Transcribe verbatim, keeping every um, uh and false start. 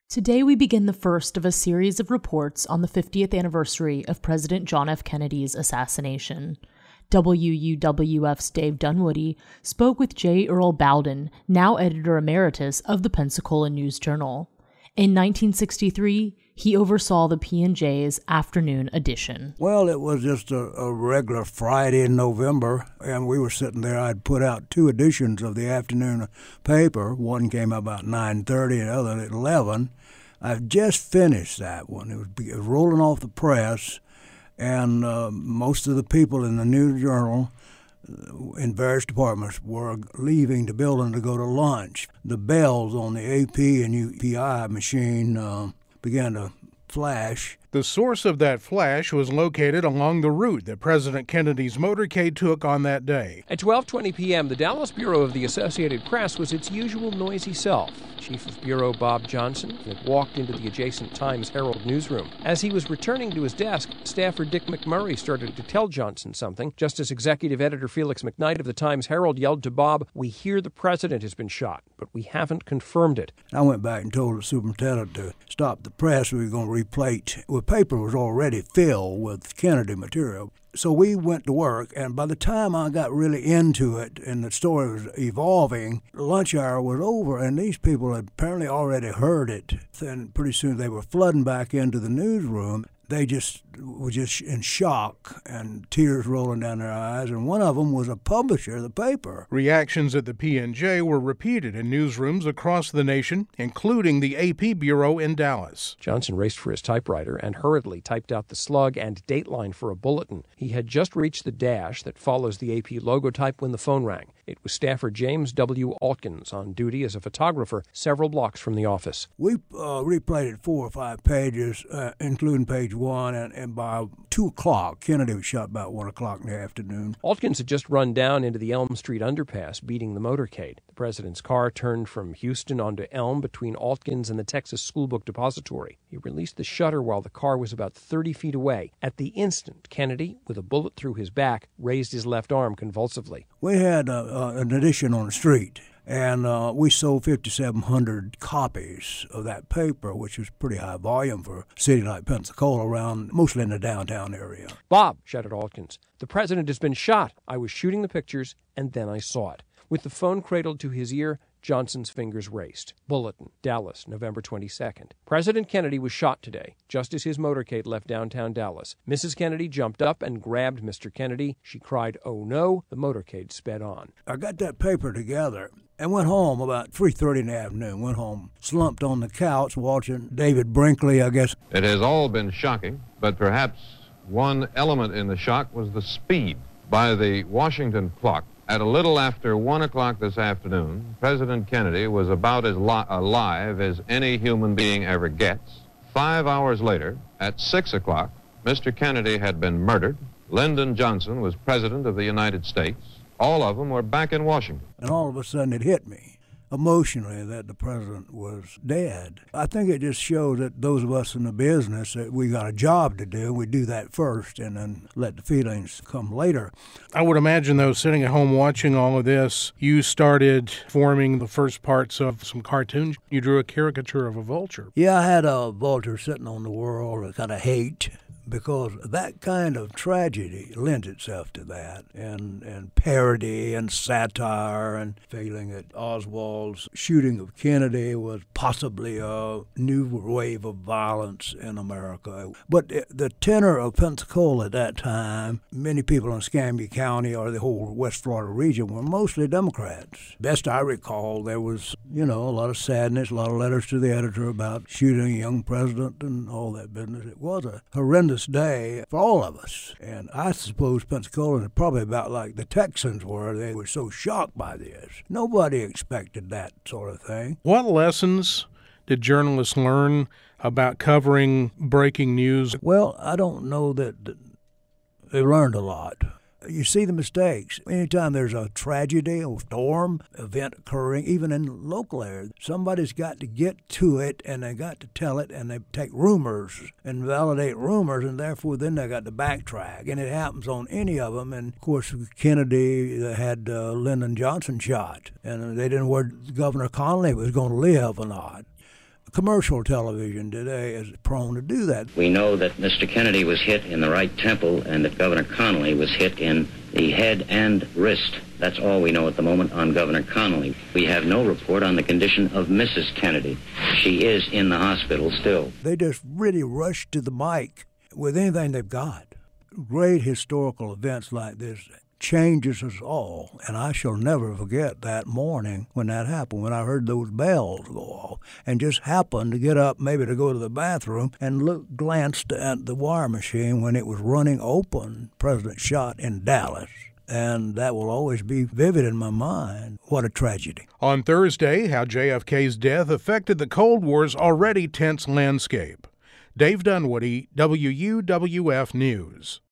Today we begin the first of a series of reports on the fiftieth anniversary of President John F. Kennedy's assassination. W U W F's Dave Dunwoody spoke with J. Earl Bowden, now editor emeritus of the Pensacola News-Journal. In nineteen sixty-three, he oversaw the P and J's afternoon edition. Well, it was just a, a regular Friday in November, and we were sitting there. I'd put out two editions of the afternoon paper. One came out about nine thirty, and the other at eleven. I've just finished that one. It was, it was rolling off the press, and uh, most of the people in the News-Journal in various departments were leaving the building to go to lunch. The bells on the A P and U P I machine uh, began to flash. The source of that flash was located along the route that President Kennedy's motorcade took on that day. At twelve twenty p.m., the Dallas Bureau of the Associated Press was its usual noisy self. Chief of Bureau Bob Johnson had walked into the adjacent Times-Herald newsroom. As he was returning to his desk, staffer Dick McMurray started to tell Johnson something, just as executive editor Felix McKnight of the Times-Herald yelled to Bob, "We hear the president has been shot, but we haven't confirmed it." I went back and told the superintendent to stop the press. We were going to replate. The paper was already filled with Kennedy material. So we went to work, and by the time I got really into it and the story was evolving, lunch hour was over, and these people had apparently already heard it. And pretty soon they were flooding back into the newsroom. They just were just in shock and tears rolling down their eyes, and one of them was a publisher of the paper. Reactions at the P and J were repeated in newsrooms across the nation, including the A P bureau in Dallas. Johnson raced for his typewriter and hurriedly typed out the slug and dateline for a bulletin. He had just reached the dash that follows the A P logotype when the phone rang. It was staffer James W. Altkins on duty as a photographer several blocks from the office. We uh, replayed four or five pages, uh, including page one, and, and by two o'clock, Kennedy was shot about one o'clock in the afternoon. Altkins had just run down into the Elm Street underpass, beating the motorcade. The president's car turned from Houston onto Elm between Altkins and the Texas School Book Depository. He released the shutter while the car was about thirty feet away. At the instant, Kennedy, with a bullet through his back, raised his left arm convulsively. We had uh, uh, an edition on the street, and uh, we sold fifty-seven hundred copies of that paper, which was pretty high volume for a city like Pensacola, around mostly in the downtown area. "Bob," shouted Altkins, "the president has been shot. I was shooting the pictures, and then I saw it." With the phone cradled to his ear, Johnson's fingers raced. Bulletin, Dallas, November twenty-second. President Kennedy was shot today, just as his motorcade left downtown Dallas. Missus Kennedy jumped up and grabbed Mister Kennedy. She cried, "Oh no!" The motorcade sped on. I got that paper together and went home about three thirty in the afternoon. Went home, slumped on the couch watching David Brinkley, I guess. It has all been shocking, but perhaps one element in the shock was the speed. By the Washington clock, at a little after one o'clock this afternoon, President Kennedy was about as li- alive as any human being ever gets. Five hours later, at six o'clock, Mister Kennedy had been murdered. Lyndon Johnson was President of the United States. All of them were back in Washington. And all of a sudden it hit me emotionally that the president was dead. I think it just shows that those of us in the business, that we got a job to do, we do that first and then let the feelings come later. I would imagine, though, sitting at home watching all of this, you started forming the first parts of some cartoons. You drew a caricature of a vulture. Yeah, I had a vulture sitting on the world, a kind of hate, because that kind of tragedy lends itself to that, and, and parody and satire, and feeling that Oswald's shooting of Kennedy was possibly a new wave of violence in America. But the tenor of Pensacola at that time, many people in Escambia County or the whole West Florida region were mostly Democrats. Best I recall, there was, you know, a lot of sadness, a lot of letters to the editor about shooting a young president and all that business. It was a horrendous day for all of us. And I suppose Pensacola is probably about like the Texans were. They were so shocked by this. Nobody expected that sort of thing. What lessons did journalists learn about covering breaking news? Well, I don't know that they learned a lot. You see the mistakes. Anytime there's a tragedy or storm event occurring, even in local areas, somebody's got to get to it, and they got to tell it, and they take rumors and validate rumors, and therefore then they got to backtrack. And it happens on any of them. And, of course, Kennedy had uh, Lyndon Johnson shot, and they didn't know where Governor Connally was going to live or not. Commercial television today is prone to do that. We know that Mister Kennedy was hit in the right temple and that Governor Connolly was hit in the head and wrist. That's all we know at the moment on Governor Connolly. We have no report on the condition of Missus Kennedy. She is in the hospital still. They just really rush to the mic with anything they've got. Great historical events like this changes us all, and I shall never forget that morning when that happened, when I heard those bells go off, and just happened to get up maybe to go to the bathroom and look, glanced at the wire machine when it was running open. President shot in Dallas. And that will always be vivid in my mind. What a tragedy. On Thursday, how J F K's death affected the Cold War's already tense landscape. Dave Dunwoody, W U W F News.